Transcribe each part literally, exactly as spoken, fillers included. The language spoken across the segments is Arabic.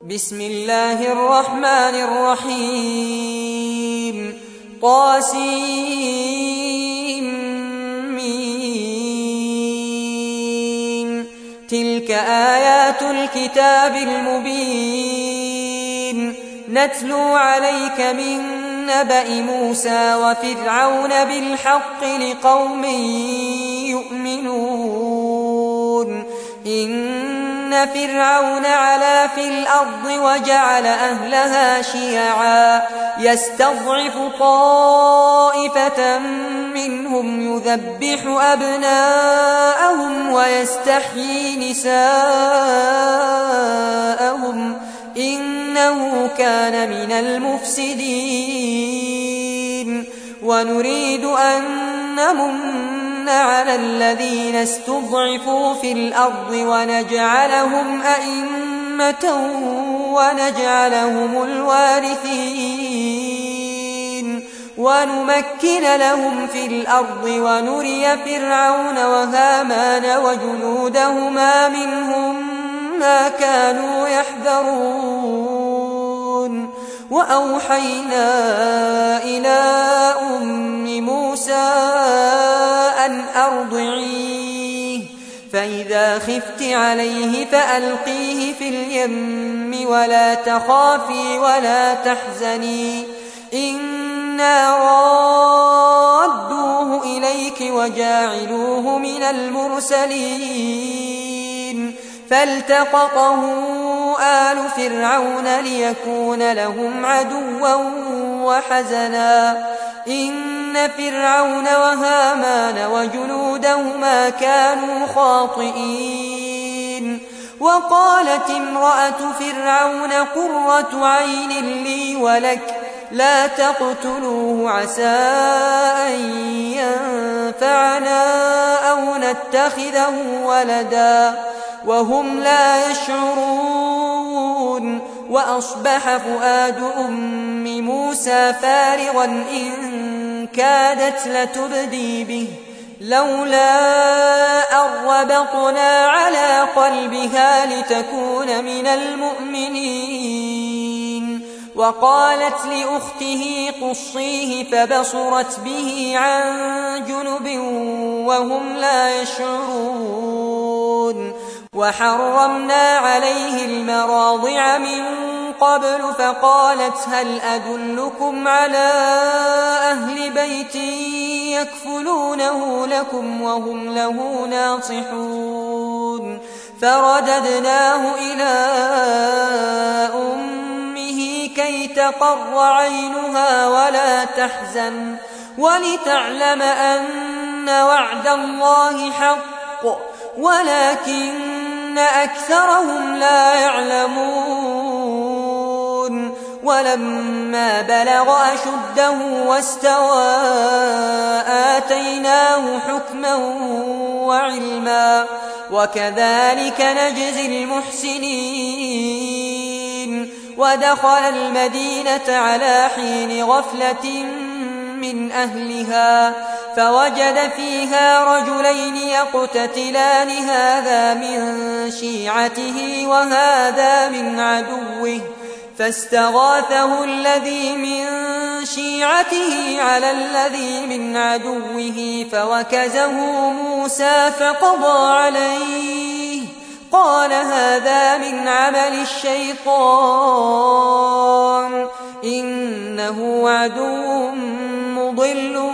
بسم الله الرحمن الرحيم طاسيم تلك آيات الكتاب المبين نتلو عليك من نبأ موسى وفرعون بالحق لقوم يؤمنون إن فرعون علا في الأرض وجعل أهلها شيعا يستضعف طائفة منهم يذبح أبناءهم ويستحيي نساءهم إنه كان من المفسدين ونريد أن نمن على الذين استضعفوا في الأرض ونجعلهم أئمة ونجعلهم الوارثين ونمكن لهم في الأرض ونري فرعون وهامان وجنودهما منهم ما كانوا يحذرون وأوحينا إلى أم موسى أن أرضعيه فإذا خفت عليه فألقيه في اليم ولا تخافي ولا تحزني إنا رادوه إليك وجاعلوه من المرسلين فالتقطه آل فرعون ليكون لهم عدوا وحزنا إن فرعون وهامان وجنودهما كانوا خاطئين وقالت امرأة فرعون قرة عين لي ولك لا تقتلوه عسى أن ينفعنا أو نتخذه ولدا وهم لا يشعرون وأصبح فؤاد أم موسى فارغا إن كادت لتبدي به لولا أن ربطنا على قلبها لتكون من المؤمنين وقالت لأخته قصيه فبصرت به عن جنب وهم لا يشعرون وحرمنا عليه المراضع من قبل فقالت هل أدلكم على أهل بيت يكفلونه لكم وهم له ناصحون فرددناه إلى أمه كي تقر عينها ولا تحزن ولتعلم أن وعد الله حق ولكن أكثرهم لا يعلمون ولما بلغ أشده واستوى آتيناه حكما وعلما وكذلك نجزي المحسنين ودخل المدينة على حين غفلة من أهلها فوجد فيها رجلين يقتتلان هذا من شيعته وهذا من عدوه فاستغاثه الذي من شيعته على الذي من عدوه فوكزه موسى فقضى عليه قال هذا من عمل الشيطان إنه عدو مضل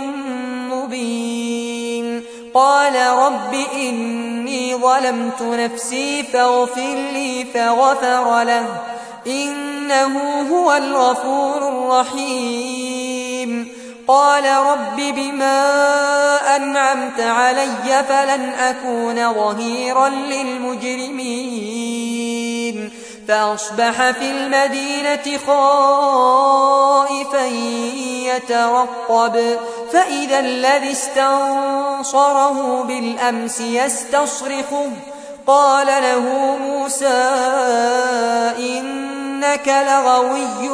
مبين قال رب إني ظلمت نفسي فاغفر لي فغفر له إنه هو الغفور الرحيم قال رب بما أنعمت علي فلن أكون ظهيرا للمجرمين فأصبح في المدينة خائفا يترقب فإذا الذي استنصره بالأمس يستصرخه قال له موسى إنك لغوي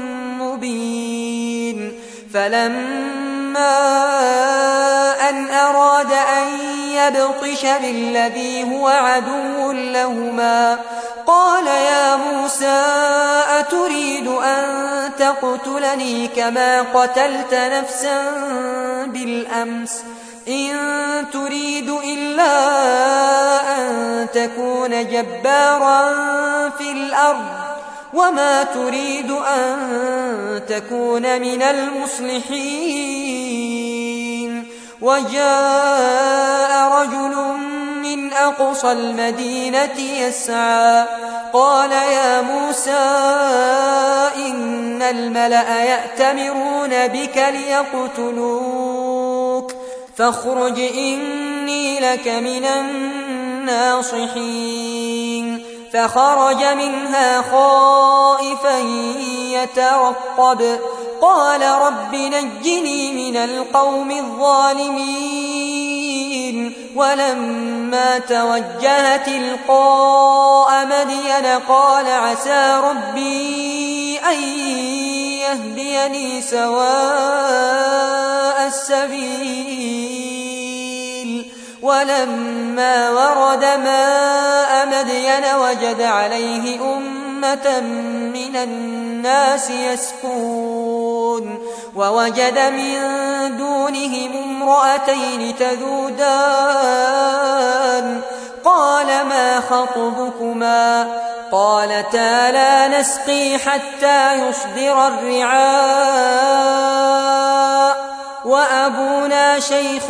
مبين فلما أن أراد أن يبطش بالذي هو عدو لهما قال يا موسى أتريد أن تقتلني كما قتلت نفسا بالأمس إن تريد إلا أن تكون جبارا في الأرض وما تريد أن تكون من المصلحين وجاء رجل من أقصى المدينة يسعى قال يا موسى إن الملأ يأتمرون بك ليقتلوك فاخرج إني لك من الناصحين فخرج منها خائفا يترقب قال رب نجني من القوم الظالمين ولما توجه تلقاء مدين قال عسى ربي أن يهديني سواء السبيل ولما ورد ماء مدين وجد عليه أمة من الناس يسكون ووجد من دونهم امرأتين تذودان قال ما خطبكما قالتا لا نسقي حتى يصدر الرعاء وأبونا شيخ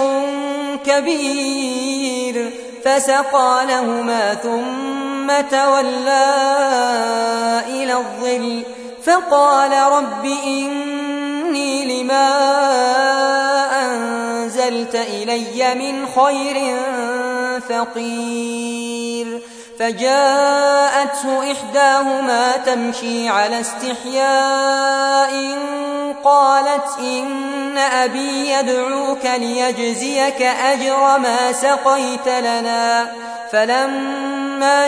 كبير فسقى لهما ثم تولى إلى الظل فقال رب إني لما أنزلت إلي من خير فقير فجاءته إحداهما تمشي على استحياء قالت إن أبي يدعوك ليجزيك أجر ما سقيت لنا فلما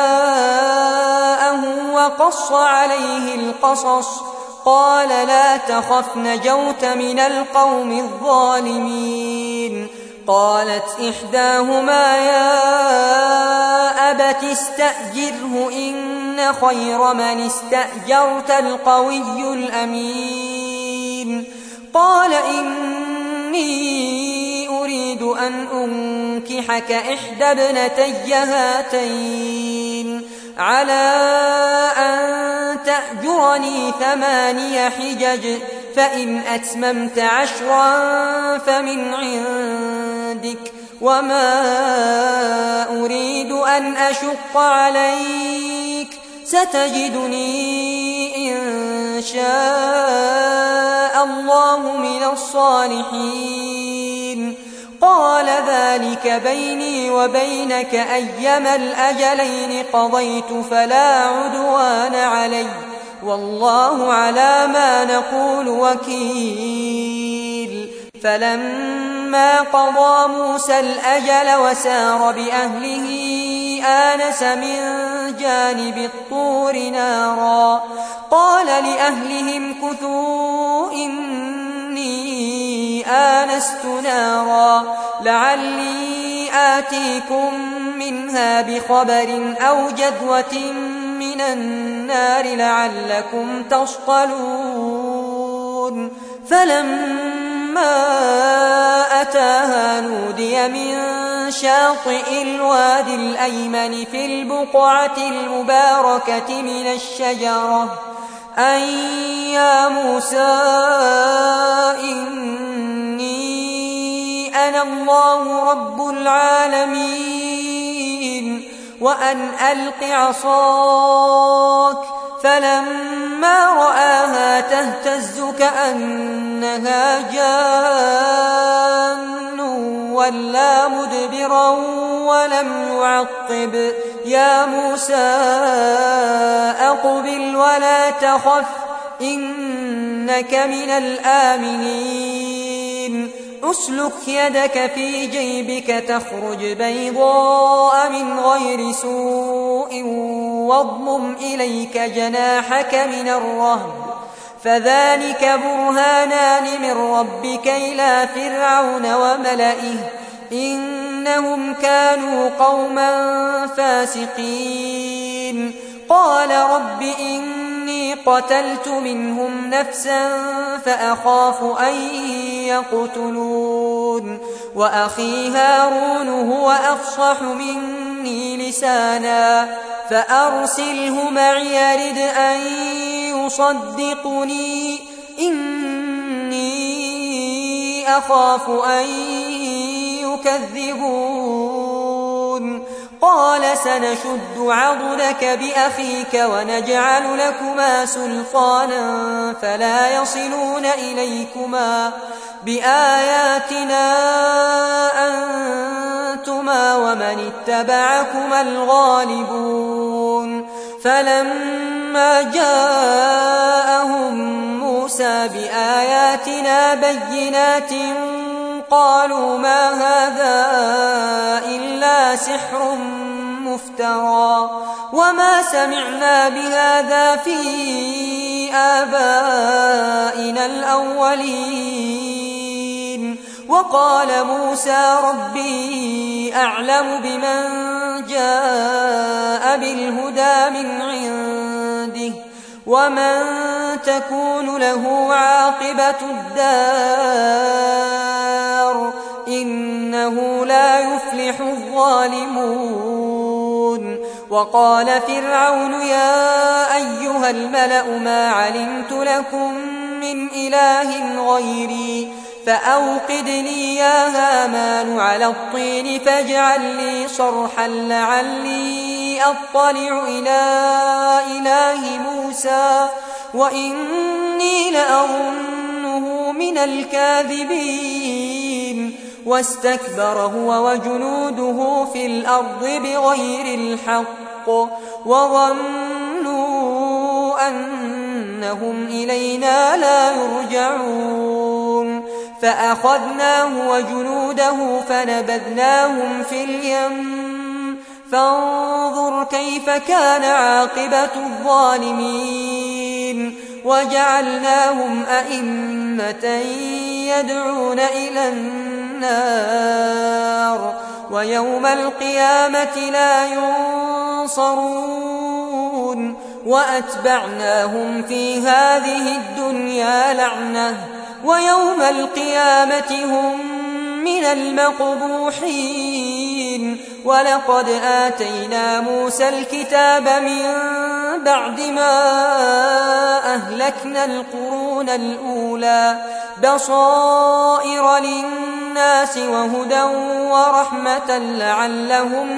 جاءه وقص عليه القصص قال لا تخف نجوت من القوم الظالمين قالت إحداهما يا أبت استأجره إن خير من استأجرت القوي الأمين قال إني أريد أن أنكحك إحدى ابنتي هاتين على أن تأجرني ثماني حجج فإن أتممت عشرا فمن عندك وما أريد أن أشق عليك ستجدني إن شاء الله من الصالحين قال ذلك بيني وبينك أيما الأجلين قضيت فلا عدوان علي والله على ما نقول وكيل فلما قضى موسى الأجل وسار بأهله آنس من جانب الطور نارا قال لأهلهم كثوا إني آنست نارا لعلي آتيكم منها بخبر أو جذوة من النار لعلكم تصطلون فلما أتاها نودي من شاطئ الوادي الأيمن في البقعة المباركة من الشجرة أن يا موسى إني أنا الله رب العالمين وأن ألق عصاك فلما رآها تهتز كأنها جان ولا مدبرا ولم يعقب يا موسى أقبل ولا تخف إنك من الآمنين أسلك يدك في جيبك تخرج بيضاء من غير سوء واضمم إليك جناحك من الرهب فذلك برهانان من ربك إلى فرعون وملئه إنهم كانوا قوما فاسقين قال رب إني قتلت منهم نفسا فأخاف أن يقتلون وأخي هارون هو أفصح مني لسانا فأرسله معي يرد أن يصدقني إني أخاف أن يكذبون قال سنشد عضدك بأخيك ونجعل لكما سلطانا فلا يصلون إليكما بآياتنا أنتما ومن اتبعكما الغالبون فلما جاءهم موسى بآياتنا بينات قالوا ما هذا إلا سحر مفترى وما سمعنا بهذا في آبائنا الأولين وقال موسى ربي أعلم بمن جاء بالهدى من عنده ومن تكون له عاقبة الدار إنه لا يفلح الظالمون وقال فرعون يا أيها الملأ ما علمت لكم من إله غيري فأوقد لي يا هامان على الطين فاجعل لي صرحا لعلي أطلع إلى إله موسى وإني لأظنه من الكاذبين واستكبر هو وجنوده في الأرض بغير الحق وظنوا أنهم إلينا لا يرجعون فأخذناه وجنوده فنبذناهم في اليم فانظر كيف كان عاقبة الظالمين وجعلناهم أئمة يدعون إلى النار ويوم القيامة لا ينصرون وأتبعناهم في هذه الدنيا لعنة ويوم القيامة هم من المقبوحين ولقد آتينا موسى الكتاب من بعد ما أهلكنا القرون الأولى بصائر للناس وهدى ورحمة لعلهم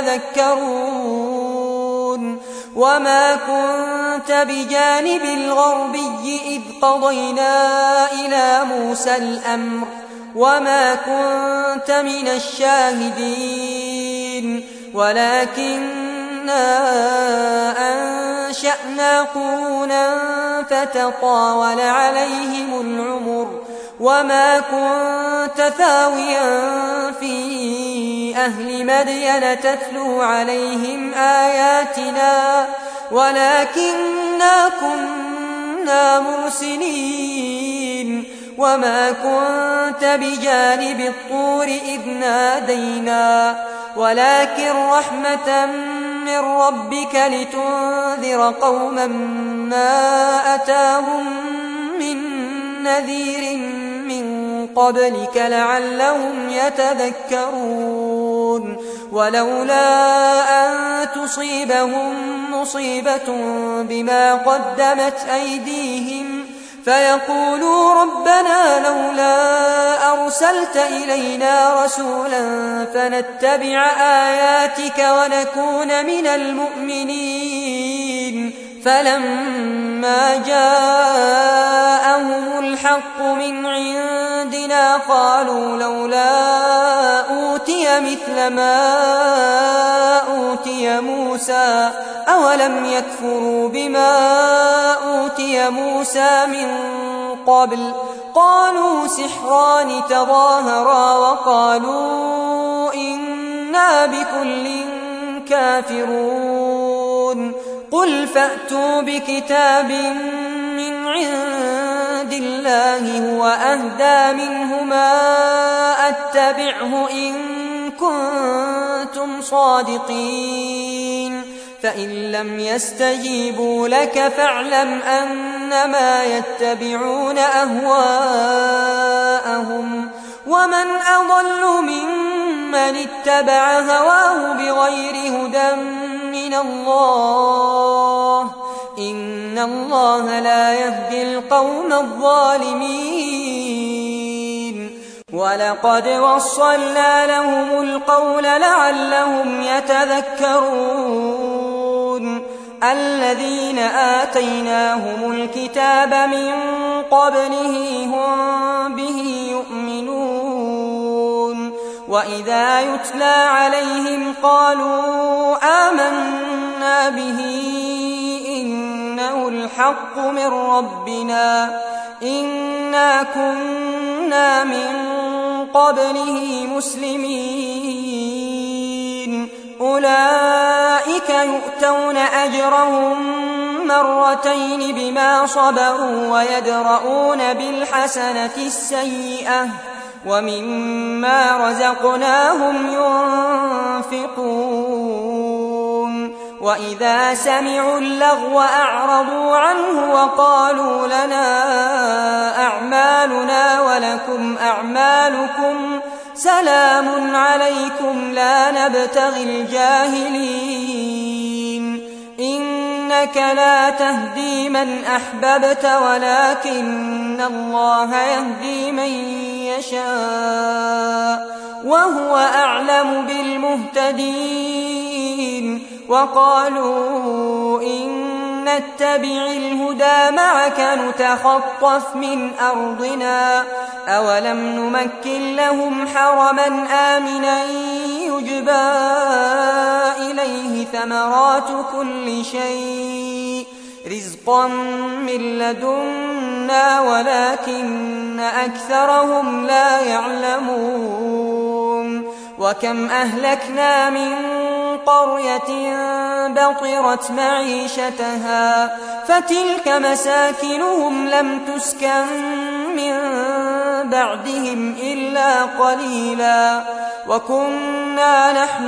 يتذكرون وما كنت بجانب الغربي إذ قضينا إلى موسى الأمر وما كنت من الشاهدين ولكننا أنشأنا قرونا فتطاول عليهم العمر وما كنت ثاويا في أهل مدين تتلو عليهم آياتنا ولكننا كنا مرسلين وما كنت بجانب الطور إذ نادينا ولكن رحمة من ربك لتنذر قوما ما أتاهم من نذير من قبلك لعلهم يتذكرون ولولا أن تصيبهم مصيبة بما قدمت أيديهم فيقولوا ربنا لولا أرسلت إلينا رسولا فنتبع آياتك ونكون من المؤمنين فلما جاءهم الحق من عندنا قالوا لولا أوتي مثل ما أوتي موسى أولم يكفروا بما أوتي موسى من قبل قالوا سحران تظاهرا وقالوا إنا بكل كافرون قل فأتوا بكتاب من عند الله هو أهدى منهما أتبعه إن كنتم صادقين فإن لم يستجيبوا لك فاعلم أنما يتبعون أهواءهم ومن أضل ممن اتبع هواه بغير هدى من الله إن الله لا يهدي القوم الظالمين ولقد وصلنا لهم القول لعلهم يتذكرون الذين آتيناهم الكتاب من قبله هم به يؤمنون وإذا يتلى عليهم قالوا آمنا به إنه الحق من ربنا إنا كنا من قبله مسلمين أولئك يؤتون أجرهم مرتين بما صبروا ويدرؤون بالحسنة السيئة ومما رزقناهم ينفقون وإذا سمعوا اللغو أعرضوا عنه وقالوا لنا أعمالنا ولكم أعمالكم سلام عليكم لا نبتغي الجاهلين إنك لا تهدي من أحببت ولكن الله يهدي من يشاء وهو أعلم بالمهتدين وقالوا إن نتبع الهدى معك نتخطف من أرضنا أولم نمكن لهم حرما آمنا يجبى إليه ثمرات كل شيء رزقا من لدنا ولكن أكثرهم لا يعلمون وكم أهلكنا من قرية بطرت معيشتها فتلك مساكنهم لم تسكن من بعدهم إلا قليلا وكنا نحن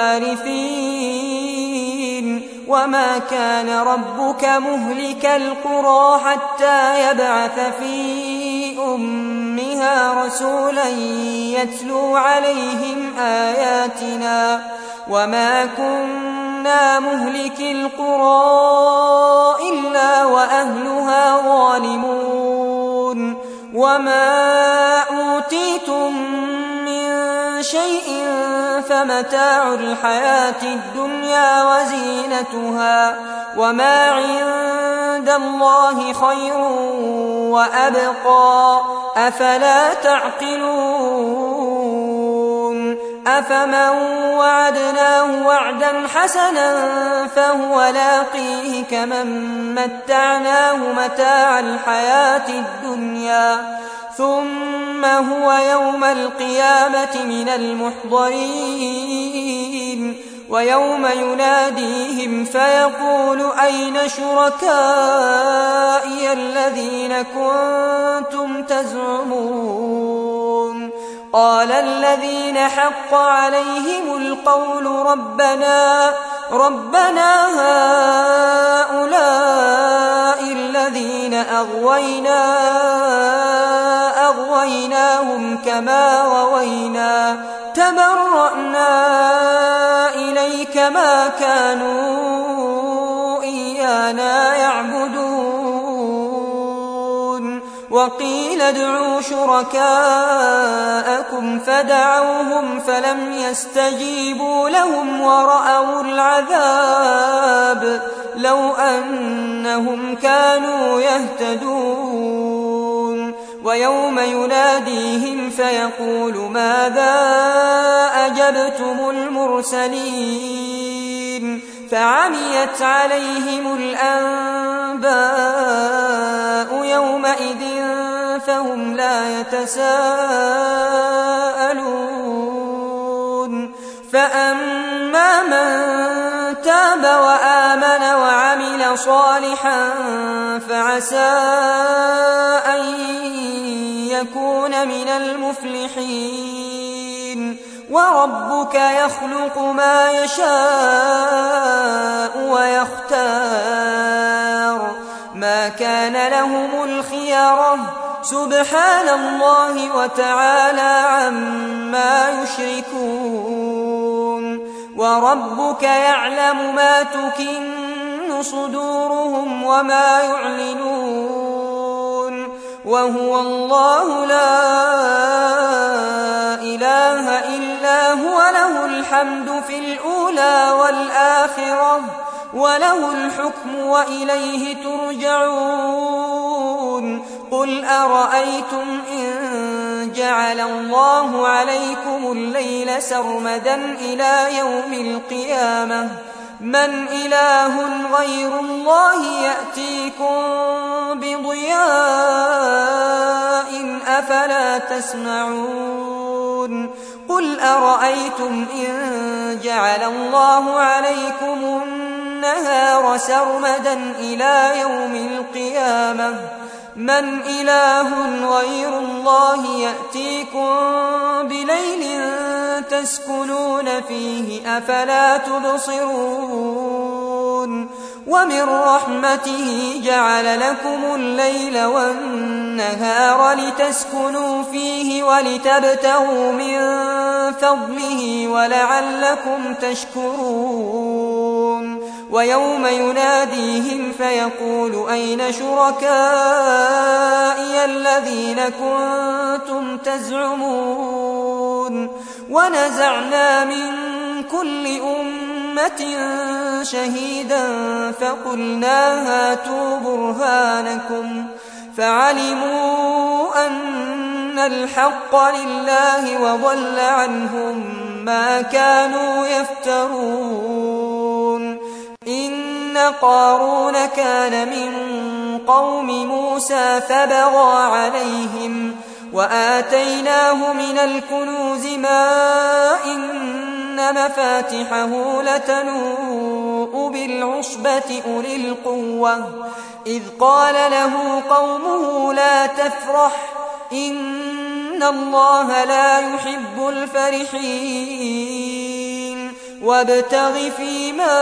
الوارثين وما كان ربك مهلك القرى حتى يبعث في أمها رسولا يتلو عليهم آياتنا وما كنا مهلك القرى إلا وأهلها ظالمون وما أوتيتم من شيء فمتاع الحياة الدنيا وزينتها وما عند الله خير وأبقى أفلا تعقلون أفمن وعدناه وعدا حسنا فهو لاقيه كمن متعناه متاع الحياة الدنيا ثم هو يوم القيامة من المحضرين ويوم يناديهم فيقول أين شركائي الذين كنتم تزعمون قال الذين حق عليهم القول ربنا ربنا هؤلاء الذين أغوينا أغويناهم كما غوينا تبرأنا إليك ما كانوا إيانا يعبدون وقيل ادعوا شركاءكم فدعوهم فلم يستجيبوا لهم ورأوا العذاب لو أنهم كانوا يهتدون ويوم يناديهم فيقول ماذا أجبتم المرسلين فعميت عليهم الأنباء يومئذ فهم لا يتساءلون فأما من تاب وآمن وعمل صالحا فعسى أن يكون من المفلحين وربك يخلق ما يشاء ويختار ما كان لهم الخيرة سبحان الله وتعالى عما يشركون وربك يعلم ما تكن صدورهم وما يعلنون وهو الله لا إله إلا هو له الحمد في الأولى والآخرة وله الحكم وإليه ترجعون قل أرأيتم إن جعل الله عليكم الليل سرمدا إلى يوم القيامة من إله غير الله يأتيكم بضياء أفلا تسمعون قل أرأيتم إن جعل الله عليكم النهار سرمدا إلى يوم القيامة من إله غير الله يأتيكم بليل تسكنون فيه أفلا تبصرون ومن رحمته جعل لكم الليل والنهار لتسكنوا فيه ولتبتغوا من فضله ولعلكم تشكرون ويوم يناديهم فيقول أين شركائي الذين كنتم تزعمون ونزعنا من كل أمة شهيدا فقلنا هاتوا برهانكم فعلموا أن الحق لله وضل عنهم ما كانوا يفترون إن قارون كان من قوم موسى فبغى عليهم وآتيناه من الكنوز ما إن مفاتحه لتنوء بالعصبة أولي القوة إذ قال له قومه لا تفرح إن الله لا يحب الفرحين وابتغ فيما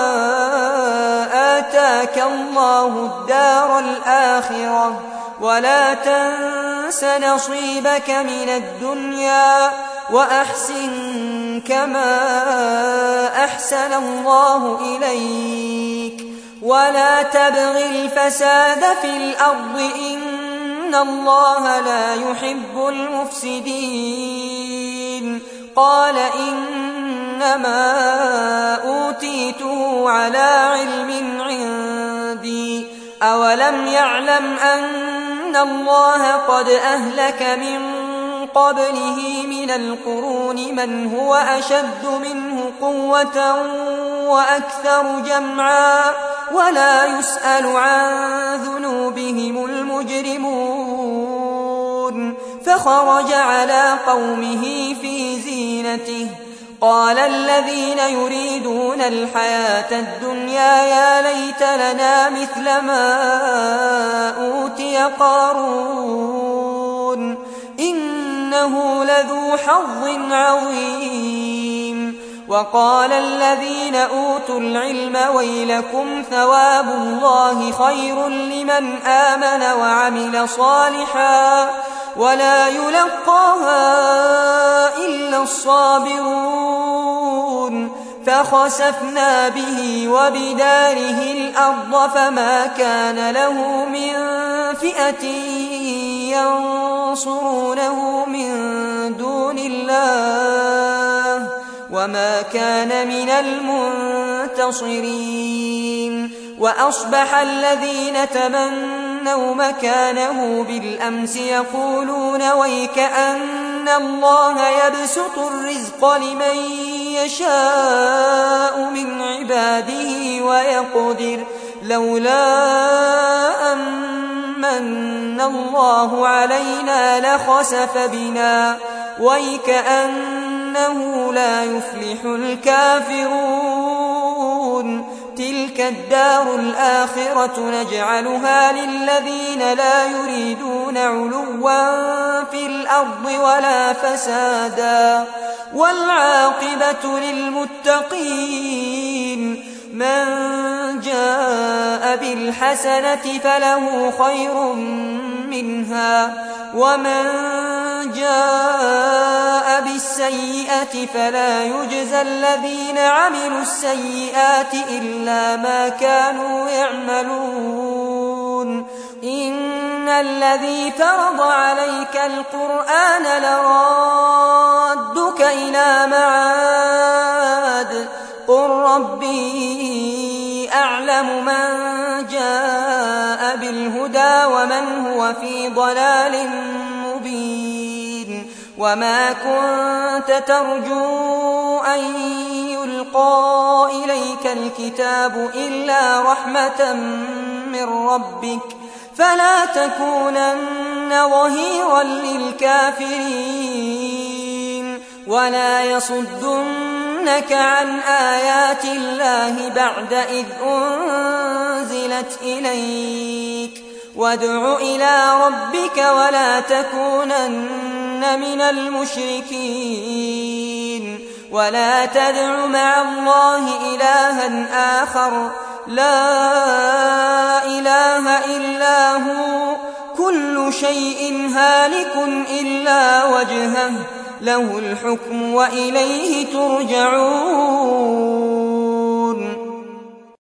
آتاك الله الدار الآخرة ولا تنس نصيبك من الدنيا وأحسن كما أحسن الله إليك ولا تبغ الفساد في الأرض إن الله لا يحب المفسدين قال إنما أوتيته على علم عندي أولم يعلم أن الله قد أهلك من قبله من القرون من هو أشد منه قوة وأكثر جمعا ولا يسأل عن ذنوبهم المجرمون فخرج على قومه في زينته قال الذين يريدون الحياة الدنيا يا ليت لنا مثل ما أوتي قارون إنه لذو حظ عظيم وقال الذين أوتوا العلم ويلكم ثواب الله خير لمن آمن وعمل صالحا ولا يلقاها إلا الصابرون فخسفنا به وبداره الأرض فما كان له من فئة ينصرونه من دون الله وما كان من المنتصرين وأصبح الذين تمنوا مكانه بالأمس يقولون ويكأن الله يبسط الرزق لمن يشاء من عباده ويقدر لولا أمن الله علينا لخسف بنا ويكأنه لا يفلح الكافرون تلك الدار الآخرة نجعلها للذين لا يريدون علوا في الأرض ولا فسادا والعاقبة للمتقين من جاء بالحسنة فله خير منها ومن جاء بالسيئة فلا يجزى الذين عملوا السيئات إلا ما كانوا يعملون إن الذي فرض عليك القرآن لرادك إلى معاد قل ربي أعلم من جاء بالهدى ومن هو في ضلال مبين وما كنت ترجو أن يلقى إليك الكتاب إلا رحمة من ربك فلا تكونن ظهيرا للكافرين ولا يصدنك عن آيات الله بعد إذ أنزلت إليك وادع إلى ربك ولا تكونن من المشركين ولا تدع مع الله إلها آخر لا إله إلا هو كل شيء هالك إلا وجهه له الحكم وإليه ترجعون